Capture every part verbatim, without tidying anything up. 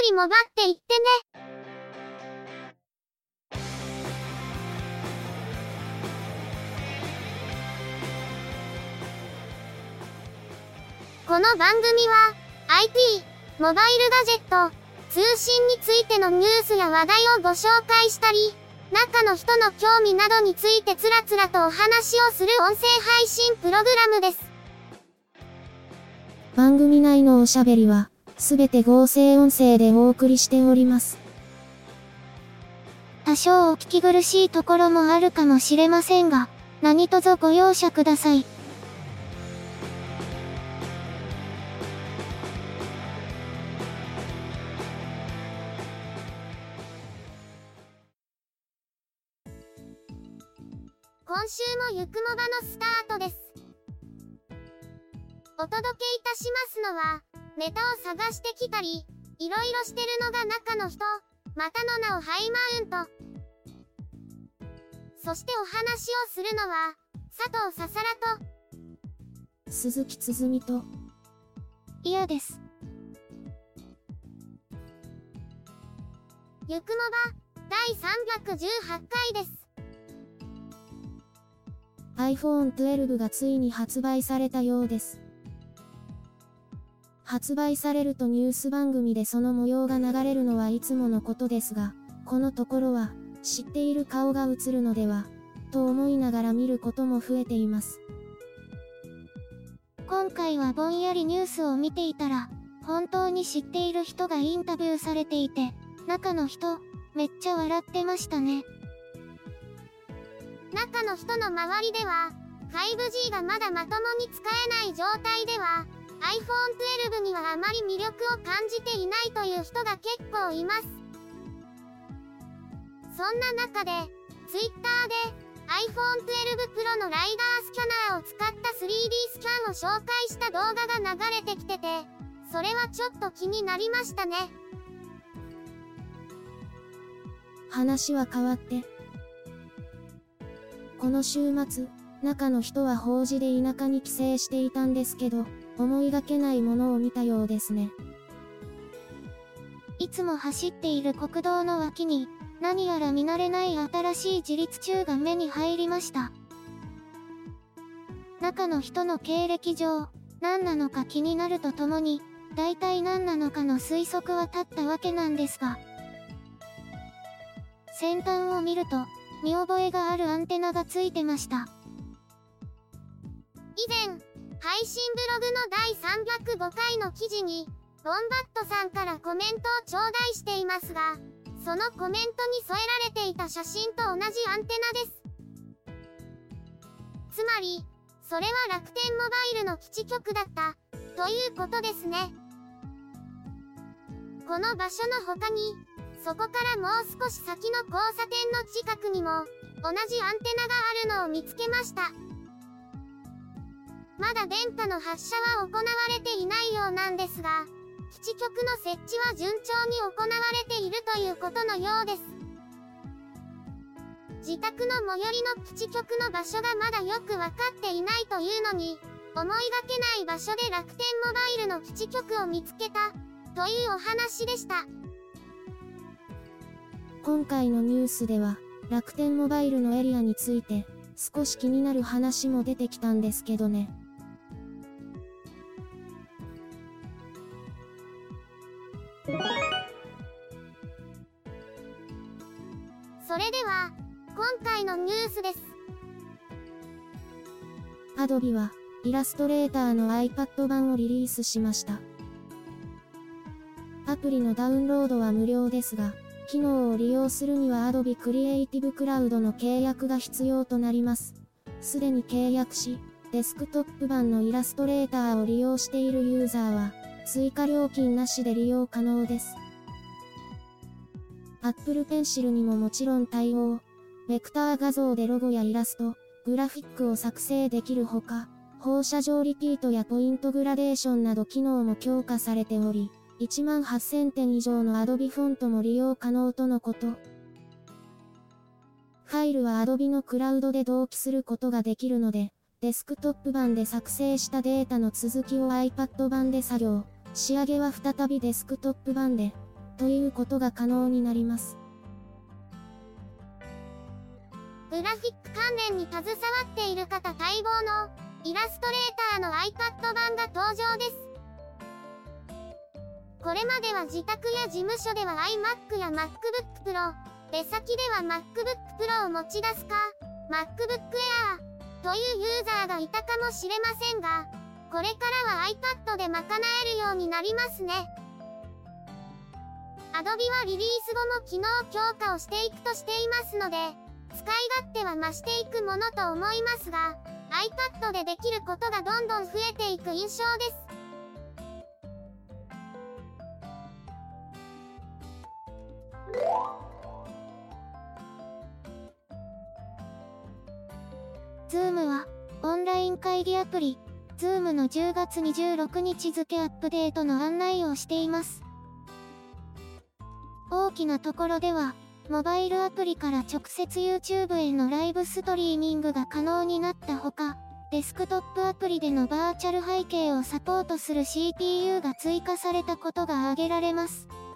りもばっていってね。この番組は アイティー、モバイルガジェット、通信についてのニュースや話題をご紹介したり、中の人の興味などについてつらつらとお話をする音声配信プログラムです。 番組内のおしゃべりは、すべて合成音声でお送りしております。 多少お聞き苦しいところもあるかもしれませんが、何卒ご容赦ください。今週もゆくもばのスタートです。お届けいたしますのは、ネタを探してきたり、いろいろしてるのが中の人、またの名をハイマウント。そしてお話をするのは、佐藤ささらと、 鈴木つづみと、 いやです。ゆくもば、だいさんびゃくじゅうはちかいです。 アイフォンじゅうに がついに発売されたようです。発売されるとニュース番組でその模様が流れるのはいつものことですが、このところは、知っている顔が映るのでは、と思いながら見ることも増えています。 今回はぼんやりニュースを見ていたら、本当に知っている人がインタビューされていて、中の人、めっちゃ笑ってましたね。中の人の周りでは、ファイブジー がまだまともに使えない状態では、アイフォンじゅうに にはあまり魅力を感じていないという人が結構います。そんな中で、Twitter で アイフォンじゅうに Pro のライダースキャナーを使った スリーディー スキャンを紹介した動画が流れてきてて、それはちょっと気になりましたね。 話は変わって、この週末、中の人は法事で田舎に帰省していたんですけど、思いがけないものを見たようですね。 いつも走っている国道の脇に、何やら見慣れない新しい自立柱が目に入りました。中の人の経歴上、何なのか気になるとともに、大体何なのかの推測は立ったわけなんですが、先端を見ると、見覚えがあるアンテナがついてました。以前、配信ブログのだいさんびゃくごかいの記事に、ボンバットさんからコメントを頂戴していますが、そのコメントに添えられていた写真と同じアンテナです。つまり、それは楽天モバイルの基地局だった、ということですね。この場所の他に、そこからもう少し先の交差点の近くにも、同じアンテナがあるのを見つけました。まだ電波の発射は行われていないようなんですが、基地局の設置は順調に行われているということのようです。自宅の最寄りの基地局の場所がまだよく分かっていないというのに、思いがけない場所で楽天モバイルの基地局を見つけた、というお話でした。 今回のニュースでは、楽天モバイルのエリアについて、少し気になる話も出てきたんですけどね。 それでは、今回のニュースです。 Adobe は、イラストレーターの iPad 版をリリースしました。アプリのダウンロードは無料ですが、機能を利用するには Adobe Creative Cloud の契約が必要となります。すでに契約し、デスクトップ版のイラストレーターを利用しているユーザーは、追加料金なしで利用可能です。Apple Pencil にももちろん対応。ベクター画像でロゴやイラスト、グラフィックを作成できるほか、放射状リピートやポイントグラデーションなど機能も強化されており、いちまんはっせんてん以上の Adobe フォントも利用可能とのこと。ファイルは Adobe のクラウドで同期することができるので、デスクトップ版で作成したデータの続きを iPad 版で作業。仕上げは再びデスクトップ版で、 ということが可能になります。 グラフィック関連に携わっている方待望のイラストレーターの iPad 版が登場です。これまでは自宅や事務所では iMac や MacBook Pro、出先では MacBook Pro を持ち出すか、MacBook Air というユーザーがいたかもしれませんが、これからは iPad で賄えるようになりますね。Adobe はリリース後も機能強化をしていくとしていますので、使い勝手は増していくものと思いますが、iPad でできることがどんどん増えていく印象です。 Zoom は、オンライン会議アプリ、Zoom のじゅうがつにじゅうろくにち付アップデートの案内をしています。大きなところでは、モバイルアプリから直接 YouTube へのライブストリーミングが可能になったほか、デスクトップアプリでのバーチャル背景をサポートする シーピーユー が追加されたことが挙げられます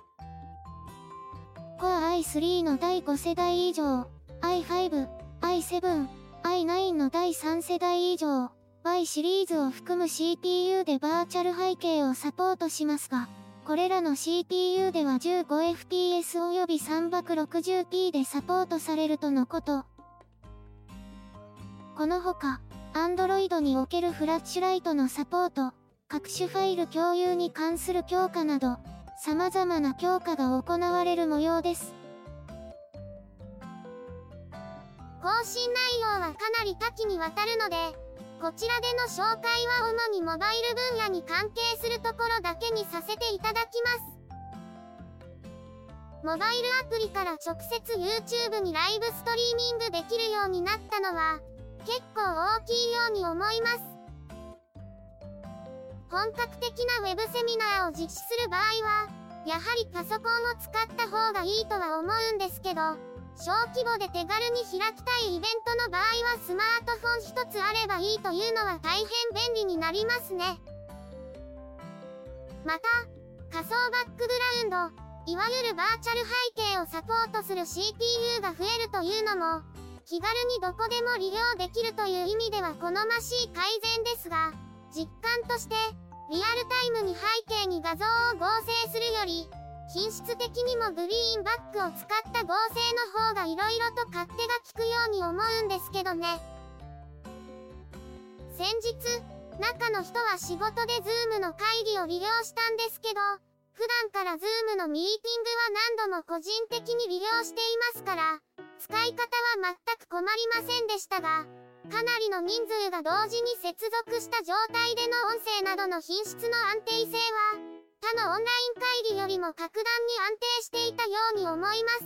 。Core アイスリー のだいご世代以上、アイファイブ、アイセブン、アイナイン のだいさん世代以上、Y シリーズを含む シーピーユー でバーチャル背景をサポートしますが、これらの シーピーユー では じゅうごエフピーエス および さんびゃくろくじゅうピー でサポートされるとのこと。このほか、Android におけるフラッシュライトのサポート、各種ファイル共有に関する強化など、様々な強化が行われる模様です。 更新内容はかなり多岐にわたるので、こちらでの紹介は主にモバイル分野に関係するところだけにさせていただきます。モバイルアプリから直接 YouTube にライブストリーミングできるようになったのは、結構大きいように思います。本格的なウェブセミナーを実施する場合は、やはりパソコンを使った方がいいとは思うんですけど、小規模で手軽に開きたいイベントの場合はスマートフォン一つあればいいというのは大変便利になりますね。また、仮想バックグラウンド、いわゆるバーチャル背景をサポートする シーピーユー が増えるというのも、気軽にどこでも利用できるという意味では好ましい改善ですが、実感として、リアルタイムに背景に画像を合成するより、品質的にもグリーンバックを使った合成の方が色々と勝手が利くように思うんですけどね。先日、中の人は仕事で Zoom の会議を利用したんですけど、普段から Zoom のミーティングは何度も個人的に利用していますから、使い方は全く困りませんでしたが、かなりの人数が同時に接続した状態での音声などの品質の安定性は、他のオンライン会議よりも格段に安定していたように思います。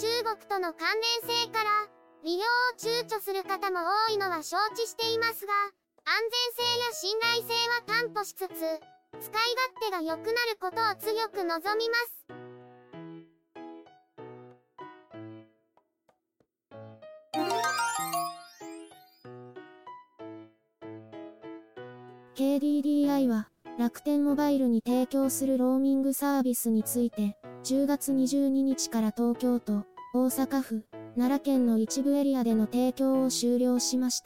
中国との関連性から、利用を躊躇する方も多いのは承知していますが、安全性や信頼性は担保しつつ、使い勝手が良くなることを強く望みます。 ケーディーディーアイ は、楽天モバイルに提供するローミングサービスについて、じゅうがつにじゅうににちから東京都、大阪府、奈良県の一部エリアでの提供を終了しました。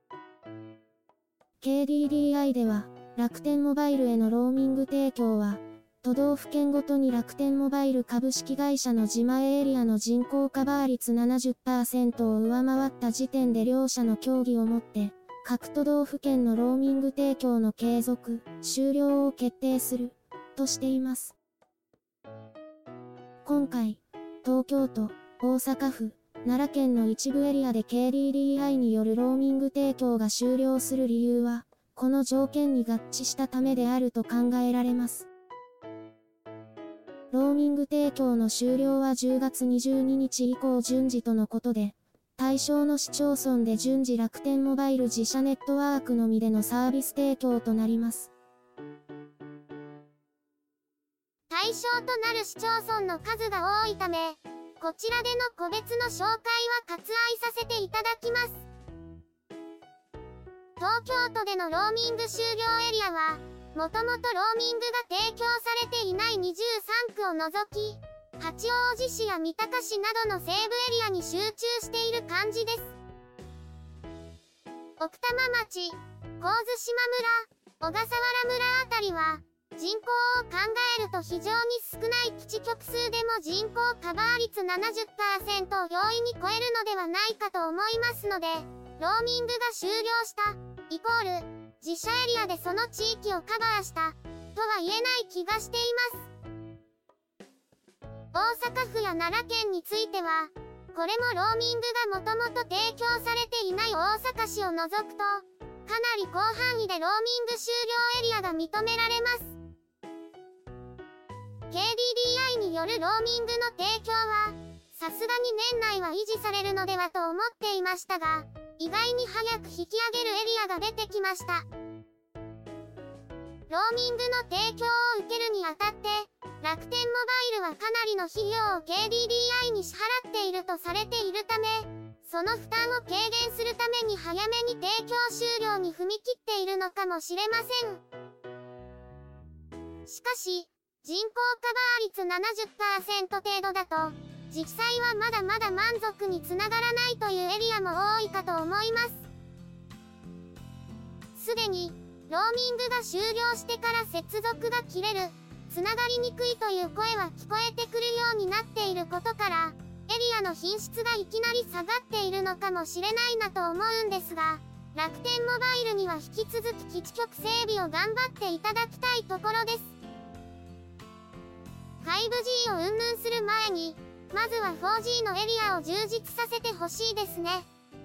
ケーディーディーアイ では、楽天モバイルへのローミング提供は、都道府県ごとに楽天モバイル株式会社の自前エリアの人口カバー率 ななじゅっパーセント を上回った時点で両社の協議をもって、各都道府県のローミング提供の継続、終了を決定する、としています。今回、東京都、大阪府、奈良県の一部エリアで ケーディーディーアイ によるローミング提供が終了する理由は、この条件に合致したためであると考えられます。ローミング提供の終了はじゅうがつにじゅうににち以降順次とのことで、対象の市町村で順次楽天モバイル自社ネットワークのみでのサービス提供となります。 対象となる市町村の数が多いため、こちらでの個別の紹介は割愛させていただきます。東京都でのローミング終了エリアは、 もともとローミングが提供されていないにじゅうさんくを除き、八王子市や三鷹市などの西部エリアに集中している感じです。奥多摩町、神津島村、小笠原村あたりは、人口を考えると非常に少ない基地局数でも人口カバー率 ななじゅっパーセント を容易に超えるのではないかと思いますので、ローミングが終了した、イコール、自社エリアでその地域をカバーした、とは言えない気がしています。大阪府や奈良県については、これもローミングがもともと提供されていない大阪市を除くと、かなり広範囲でローミング終了エリアが認められます。ケーディーディーアイ によるローミングの提供は、さすがに年内は維持されるのではと思っていましたが、意外に早く引き上げるエリアが出てきました。ローミングの提供を受けるにあたって、楽天モバイルはかなりの費用を ケーディーディーアイ に支払っているとされているため、その負担を軽減するために早めに提供終了に踏み切っているのかもしれません。しかし、人口カバー率 ななじゅっパーセント 程度だと、実際はまだまだ満足につながらないというエリアも多いかと思います。すでに、ローミングが終了してから接続が切れる、つながりにくいという声は聞こえてくるようになっていることから、エリアの品質がいきなり下がっているのかもしれないなと思うんですが、楽天モバイルには引き続き基地局整備を頑張っていただきたいところです。ファイブジー を云々する前に、まずは フォージー のエリアを充実させてほしいですね。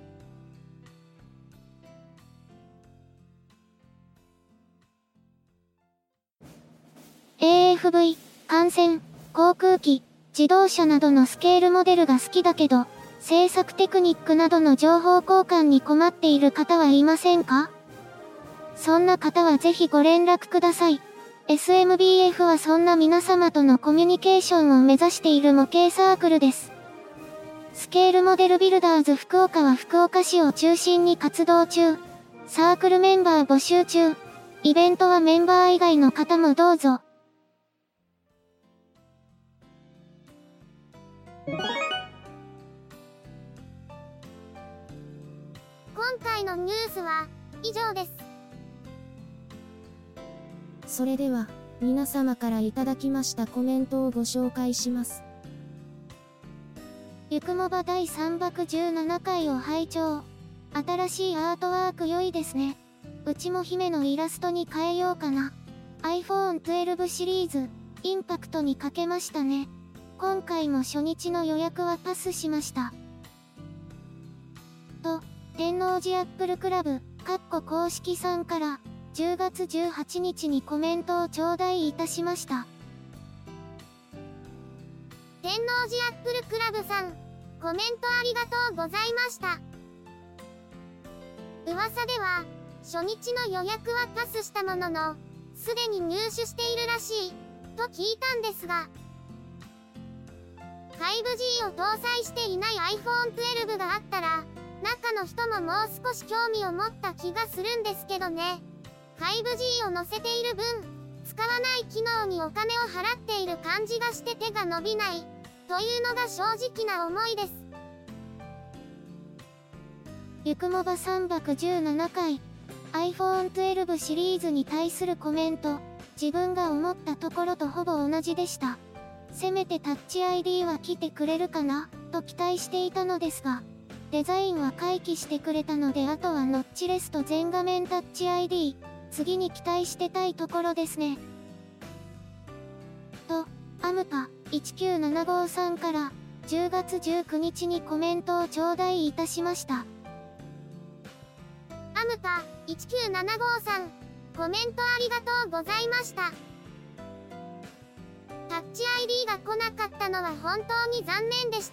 エーエフブイ、艦船、航空機、自動車などのスケールモデルが好きだけど、制作テクニックなどの情報交換に困っている方はいませんか？そんな方はぜひご連絡ください。エスエムビーエフ はそんな皆様とのコミュニケーションを目指している模型サークルです。スケールモデルビルダーズ福岡は福岡市を中心に活動中。サークルメンバー募集中。イベントはメンバー以外の方もどうぞ。 今回のニュースは以上です。 それでは、皆様からいただきましたコメントをご紹介します。 ゆくもばだいさんばくじゅうななかいを拝聴。新しいアートワーク良いですね。うちも姫のイラストに変えようかな。アイフォンじゅうに シリーズ、インパクトにかけましたね。今回も初日の予約はパスしました。と、天王寺アップルクラブ、かっこ公式さんから、じゅうがつじゅうはちにちにコメントを頂戴いたしました。 天王寺アップルクラブさん、コメントありがとうございました。噂では、初日の予約はパスしたものの、すでに入手しているらしい、と聞いたんですが、ファイブジー を搭載していない アイフォンじゅうに があったら、中の人ももう少し興味を持った気がするんですけどね。ファイブジー を載せている分、使わない機能にお金を払っている感じがして手が伸びない、というのが正直な思いです。 ゆくもばさんばくじゅうななかい、アイフォンじゅうに シリーズに対するコメント、自分が思ったところとほぼ同じでした。せめてタッチ アイディー は来てくれるかな、と期待していたのですが、デザインは回帰してくれたのであとはノッチレスと全画面タッチ アイディー、次に期待してたいところですね。と、アムパいちきゅうななごさんからじゅうがつじゅうくにちにコメントを頂戴いたしました。 アムパいちきゅうななごさん、コメントありがとうございました。タッチ アイディー が来なかったのは本当に残念でした。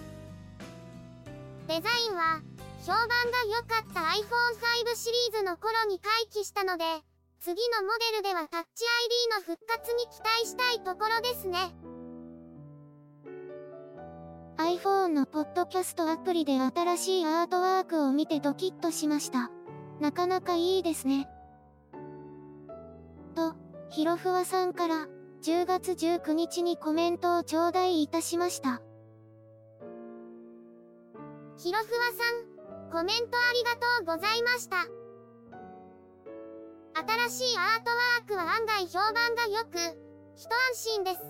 デザインは、評判が良かった アイフォンファイブ シリーズの頃に回帰したので、次のモデルではタッチ アイディー の復活に期待したいところですね。 iPhone のポッドキャストアプリで新しいアートワークを見てドキッとしました。なかなかいいですね。と、 ひろふわさんからじゅうがつじゅうくにちにコメントを頂戴いたしました。 ひろふわさん、コメントありがとうございました。新しいアートワークは案外評判が良く、一安心です。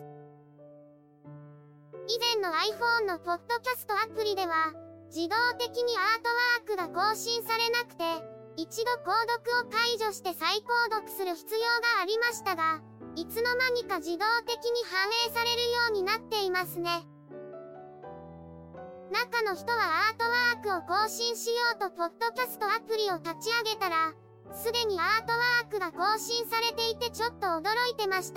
以前の iPhone のポッドキャストアプリでは、自動的にアートワークが更新されなくて、一度購読を解除して再購読する必要がありましたが、いつの間にか自動的に反映されるようになっていますね。中の人はアートワークを更新しようとポッドキャストアプリを立ち上げたら、すでにアートワークが更新されていてちょっと驚いてました。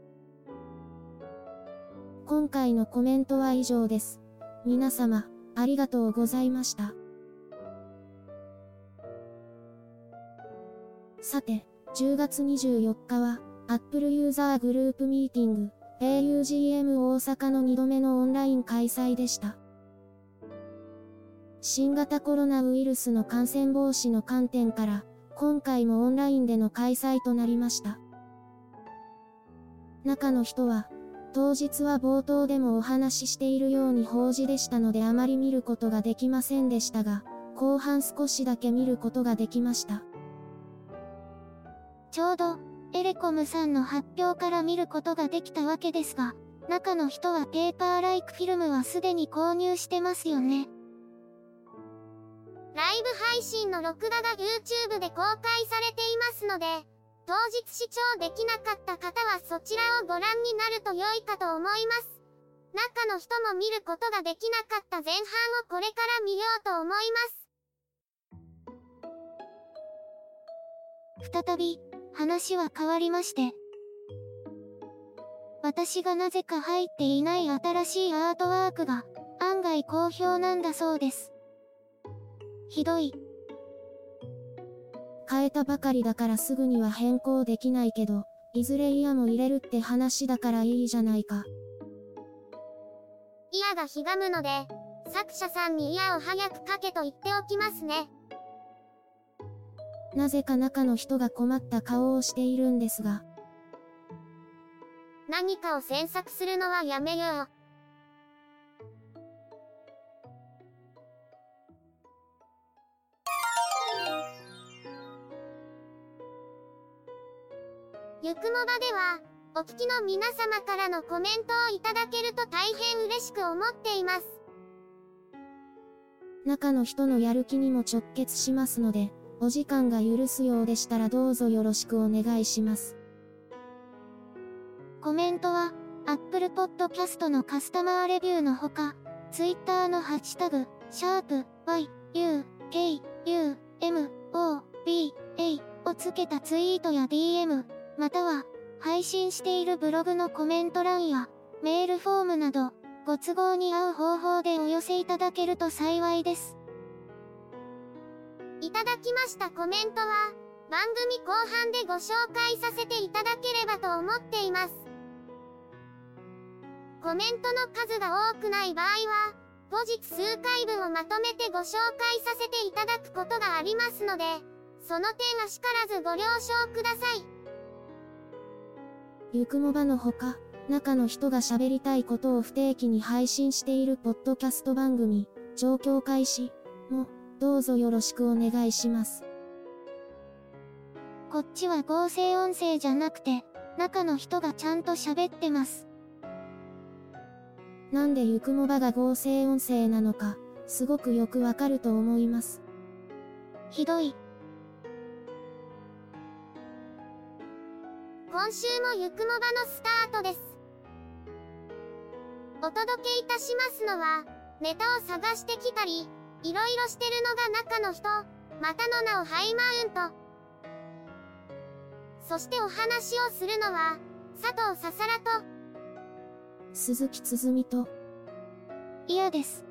今回のコメントは以上です。皆様、ありがとうございました。さて、じゅうがつにじゅうよっかは、Apple ユーザーグループミーティング、エーユージーエム 大阪のにどめのオンライン開催でした。新型コロナウイルスの感染防止の観点から、今回もオンラインでの開催となりました。中の人は、当日は冒頭でもお話ししているように法事でしたのであまり見ることができませんでしたが、後半少しだけ見ることができました。 ちょうど、エレコムさんの発表から見ることができたわけですが、中の人はペーパーライクフィルムはすでに購入してますよね。 ライブ配信の録画が YouTube で公開されていますので、当日視聴できなかった方はそちらをご覧になると良いかと思います。中の人も見ることができなかった前半をこれから見ようと思います。 再び、話は変わりまして。私がなぜか入っていない新しいアートワークが、案外好評なんだそうです。ひどい。 変えたばかりだからすぐには変更できないけど、いずれイヤも入れるって話だからいいじゃないか。 イヤがひがむので、作者さんにイヤを早くかけと言っておきますね。 なぜか中の人が困った顔をしているんですが。 何かを詮索するのはやめよう。ゆくもばでは、お聞きの皆様からのコメントをいただけると大変嬉しく思っています。 中の人のやる気にも直結しますので、お時間が許すようでしたらどうぞよろしくお願いします。 コメントは、Apple Podcast のカスタマーレビューのほか、Twitter のハッシュタグ、シャープ Y、U、K、U、M、O、B、A をつけたツイートや ディーエム、または、配信しているブログのコメント欄や、メールフォームなど、ご都合に合う方法でお寄せいただけると幸いです。 いただきましたコメントは、番組後半でご紹介させていただければと思っています。コメントの数が多くない場合は、後日数回分をまとめてご紹介させていただくことがありますので、その点あしからずご了承ください。 ゆくもばのほか、中の人が喋りたいことを不定期に配信しているポッドキャスト番組、状況開始も、どうぞよろしくお願いします。 こっちは合成音声じゃなくて、中の人がちゃんと喋ってます。 なんでゆくもばが合成音声なのか、すごくよくわかると思います。 ひどい。 今週もゆくもばのスタートです。お届けいたしますのは、ネタを探してきたり、いろいろしてるのが中の人、またの名をハイマウント。そしてお話をするのは、佐藤ささらと、 鈴木つづみと、 イヤです。